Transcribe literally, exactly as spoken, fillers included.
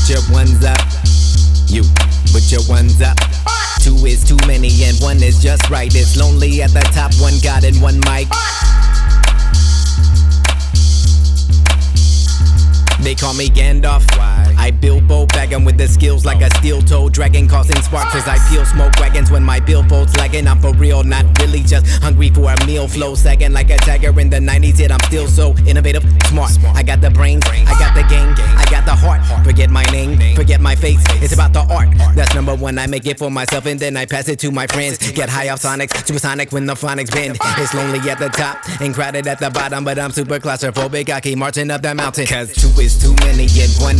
Put your ones up. You, put your ones up. Two is too many and one is just right. It's lonely at the top, one God and one mic. They call me Gandalf. Why? I Bilbo bagging with the skills like a steel-toed dragon, causing sparks as I peel smoke wagons when my billboard's lagging. I'm for real, not really, just hungry for a meal. Flow sagging like a tiger in the nineties, yet I'm still so innovative, smart. I got the brains, I got the game, I got the heart. Forget my name, forget my face, it's about the art. That's number one, I make it for myself and then I pass it to my friends. Get high off sonics, supersonic when the phonics bend. It's lonely at the top and crowded at the bottom, but I'm super claustrophobic, I keep marching up the mountain. Cause two is too many, yet one